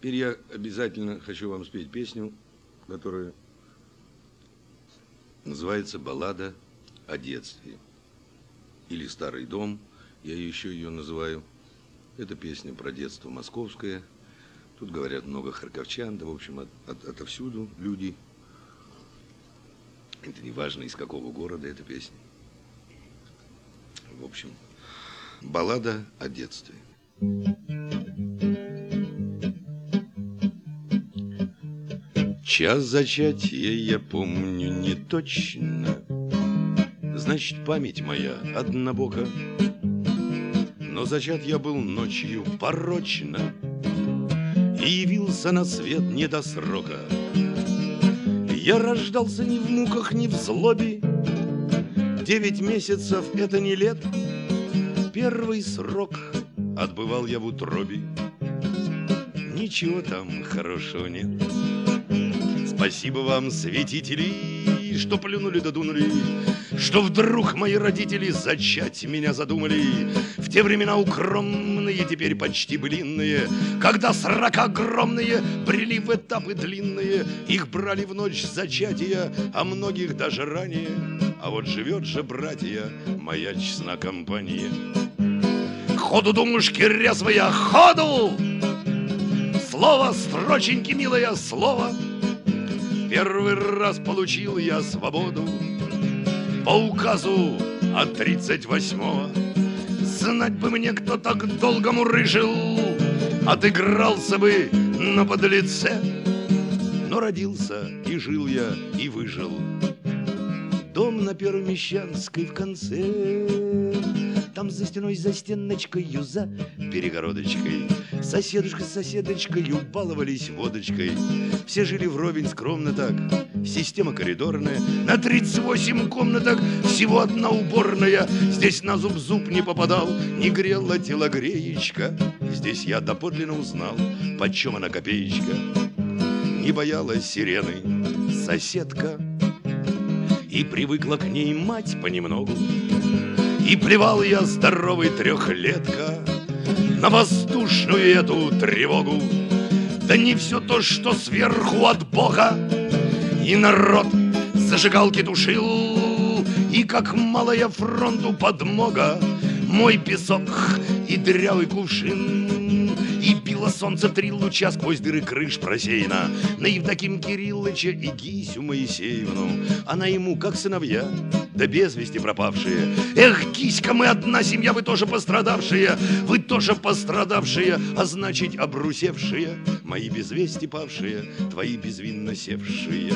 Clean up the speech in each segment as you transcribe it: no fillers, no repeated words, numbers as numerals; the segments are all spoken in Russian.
Теперь я обязательно хочу вам спеть песню, которая называется «Баллада о детстве». Или «Старый дом», я еще ее называю. Это песня про детство московское. Тут говорят много харьковчан, да, в общем, отовсюду люди. Это не важно, из какого города эта песня. В общем, баллада о детстве. Час зачатия я помню не точно, значит, память моя однобока. Но зачат я был ночью порочно и явился на свет не до срока. Я рождался ни в муках, ни в злобе. 9 месяцев — это не лет. Первый срок отбывал я в утробе. Ничего там хорошего нет. Спасибо вам, святители, что плюнули да дунули, что вдруг мои родители зачать меня задумали. В те времена укромные, теперь почти былинные, когда срока огромные брели в этапы длинные. Их брали в ночь зачатия, а многих даже ранее. А вот живет же, братья, моя честна компания. Ходу, думушки резвые, ходу! Слово, строченьки, милое слово. Первый раз получил я свободу по указу от 38-го. Знать бы мне, кто так долго мурыжил, отыгрался бы на подлеце. Но родился, и жил я, и выжил. Дом на Первомещанской в конце. Там за стеной, за стеночкою, за перегородочкой соседушка с соседочкою баловались водочкой. Все жили вровень скромно так, система коридорная. На 38 комнатах всего одна уборная. Здесь на зуб не попадал, не грела телогреечка. Здесь я доподлинно узнал, почем она копеечка. Не боялась сирены соседка, и привыкла к ней мать понемногу. И плевал я, здоровый трехлетка, на воздушную эту тревогу. Да не все то, что сверху от Бога. И народ зажигалки тушил, и как малая фронту подмога. Мой песок и дырявый кувшин, и било солнце 3 луча сквозь дыры крыш просеяно на Евдоким Кириллыча и Гисю Моисеевну. Она ему как сыновья, да без вести пропавшие. Эх, Гиська, мы одна семья, вы тоже пострадавшие. Вы тоже пострадавшие, а значит обрусевшие. Мои без вести павшие, твои безвинно севшие.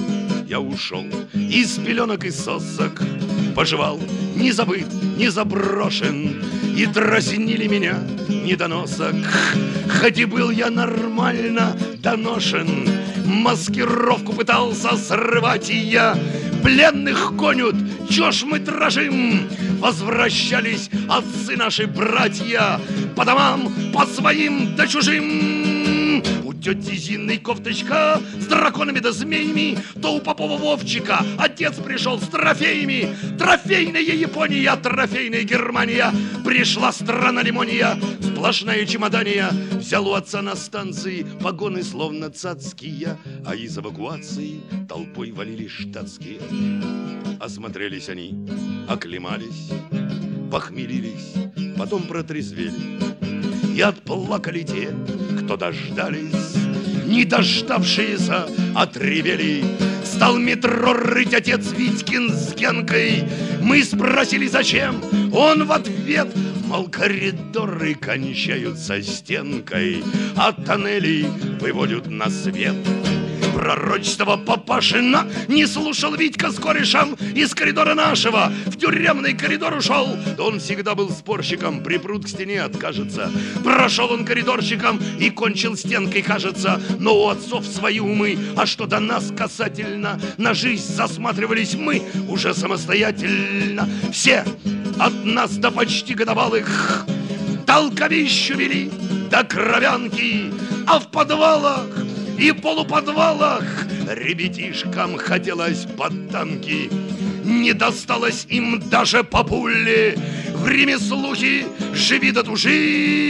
Я ушел из пеленок и сосок, поживал, не забыт, не заброшен. И дразнили меня недоносок, хоть и был я нормально доношен. Маскировку пытался срывать и я. Пленных гонят, чё ж мы дрожим? Возвращались отцы наши, братья, по домам, по своим да чужим. У тети Зины кофточка с драконами да змеями, то у Попова Вовчика отец пришел с трофеями. Трофейная Япония, трофейная Германия. Пришла страна лимония, сплошная чемодания. Взял у отца на станции погоны словно цацкие, а из эвакуации толпой валили штатские. Осмотрелись они, оклемались, похмелились, потом протрезвели. И отплакали те, кто дождались, не дождавшиеся отревели. Стал метро рыть отец Витькин с Генкой. Мы спросили, зачем? Он в ответ: мол, коридоры кончаются стенкой, а тоннели выводят на свет. Пророчество Папашина не слушал Витька с корешем. Из коридора нашего в тюремный коридор ушел. Да он всегда был спорщиком, припрут к стене откажется. Прошел он коридорщиком и кончил стенкой, кажется. Но у отцов свои умы, а что до нас касательно, на жизнь засматривались мы уже самостоятельно. Все от нас до почти годовалых толковищу вели до кровянки, а в подвалах и полуподвалах ребятишкам хотелось под танки. Не досталось им даже по пуле. В Риме слухи «живи да тужи»,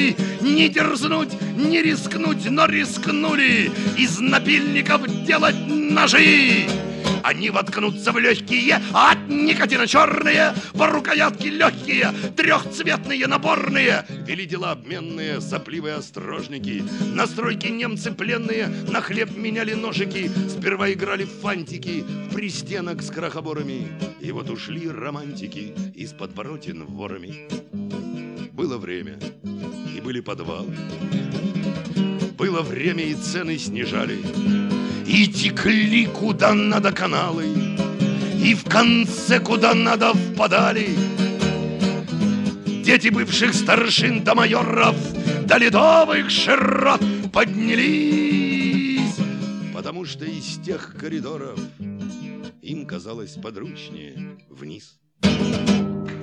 не дерзнуть, не рискнуть, но рискнули из напильников делать ножи. Они воткнутся в легкие, а от никотина черные, по рукоятке легкие, трехцветные наборные. Вели дела обменные, сопливые острожники. На стройке немцы пленные на хлеб меняли ножики. Сперва играли в фантики, в пристенок с крохоборами. И вот ушли романтики из подворотен ворами. Было время, и были подвалы. Было время, и цены снижали. И текли куда надо каналы, и в конце куда надо впадали. Дети бывших старшин до майоров, до ледовых широт поднялись, потому что из тех коридоров им казалось подручнее вниз.